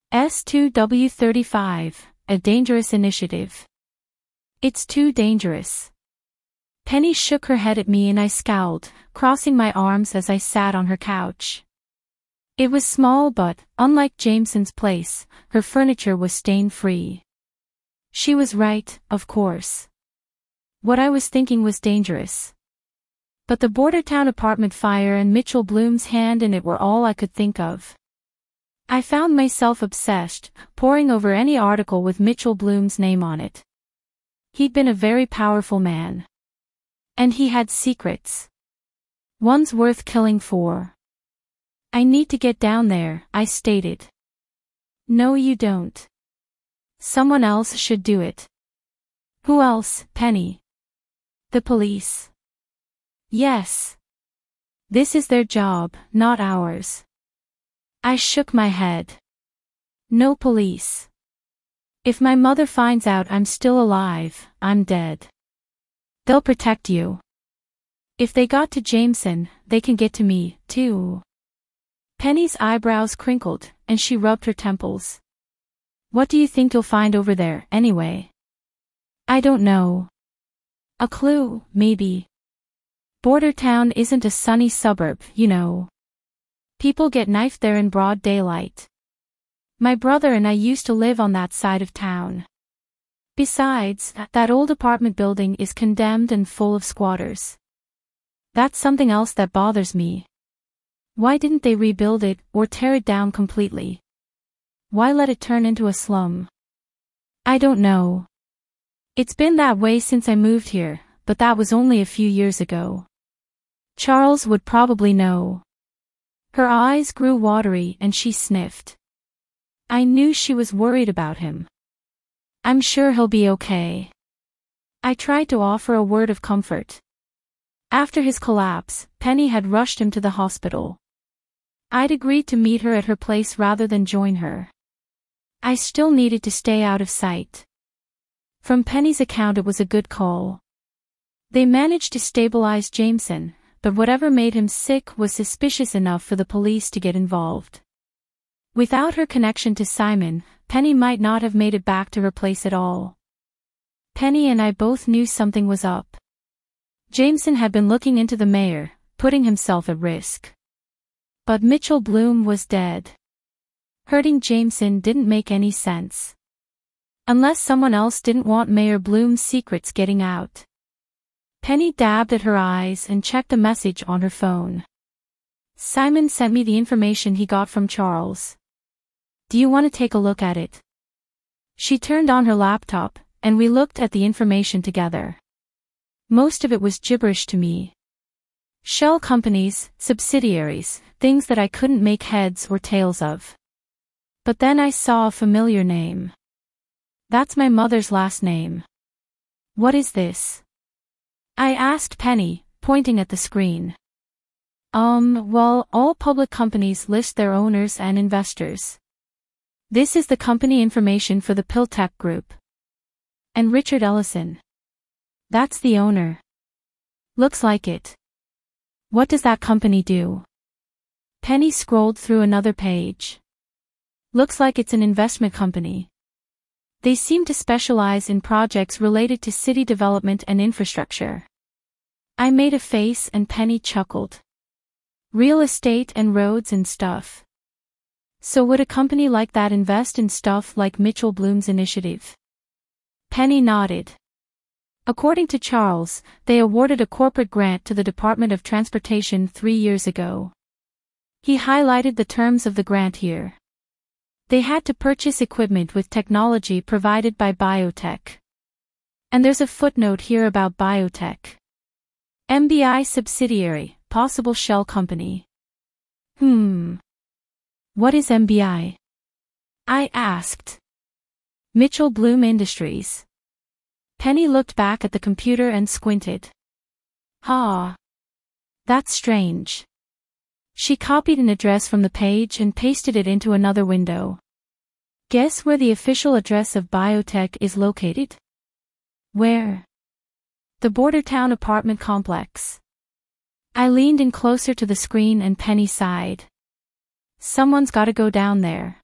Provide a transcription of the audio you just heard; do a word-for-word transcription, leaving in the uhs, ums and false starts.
S two W thirty-five, a dangerous initiative. It's too dangerous. Penny shook her head at me and I scowled, crossing my arms as I sat on her couch. It was small but, unlike Jameson's place, her furniture was stain-free. She was right, of course. What I was thinking was dangerous. But the Bordertown apartment fire and Mitchell Bloom's hand in it were all I could think of. I found myself obsessed, poring over any article with Mitchell Bloom's name on it. He'd been a very powerful man. And he had secrets. One's worth killing for. I need to get down there, I stated. No, you don't. Someone else should do it. Who else, Penny? The police. Yes. This is their job, not ours. I shook my head. No police. If my mother finds out I'm still alive, I'm dead. They'll protect you. If they got to Jameson, they can get to me, too. Penny's eyebrows crinkled, and she rubbed her temples. What do you think you'll find over there, anyway? I don't know. A clue, maybe. Bordertown isn't a sunny suburb, you know. People get knifed there in broad daylight. My brother and I used to live on that side of town. Besides, that old apartment building is condemned and full of squatters. That's something else that bothers me. Why didn't they rebuild it, or tear it down completely? Why let it turn into a slum? I don't know. It's been that way since I moved here, but that was only a few years ago. Charles would probably know. Her eyes grew watery and she sniffed. I knew she was worried about him. I'm sure he'll be okay. I tried to offer a word of comfort. After his collapse, Penny had rushed him to the hospital. I'd agreed to meet her at her place rather than join her. I still needed to stay out of sight. From Penny's account, it was a good call. They managed to stabilize Jameson, but whatever made him sick was suspicious enough for the police to get involved. Without her connection to Simon, Penny might not have made it back to her place at all. Penny and I both knew something was up. Jameson had been looking into the mayor, putting himself at risk. But Mitchell Bloom was dead. Hurting Jameson didn't make any sense. Unless someone else didn't want Mayor Bloom's secrets getting out. Penny dabbed at her eyes and checked a message on her phone. Simon sent me the information he got from Charles. Do you want to take a look at it? She turned on her laptop, and we looked at the information together. Most of it was gibberish to me. Shell companies, subsidiaries, things that I couldn't make heads or tails of. But then I saw a familiar name. That's my mother's last name. What is this? I asked Penny, pointing at the screen. Um, well, all public companies list their owners and investors. This is the company information for the Piltech Group. And Richard Ellison. That's the owner. Looks like it. What does that company do? Penny scrolled through another page. Looks like it's an investment company. They seem to specialize in projects related to city development and infrastructure. I made a face and Penny chuckled. Real estate and roads and stuff. So would a company like that invest in stuff like Mitchell Bloom's initiative? Penny nodded. According to Charles, they awarded a corporate grant to the Department of Transportation three years ago. He highlighted the terms of the grant here. They had to purchase equipment with technology provided by biotech. And there's a footnote here about biotech. M B I subsidiary, possible shell company. Hmm. What is M B I? I asked. Mitchell Bloom Industries. Penny looked back at the computer and squinted. Ha. That's strange. She copied an address from the page and pasted it into another window. Guess where the official address of biotech is located? Where? The Bordertown apartment complex. I leaned in closer to the screen and Penny sighed. Someone's gotta go down there.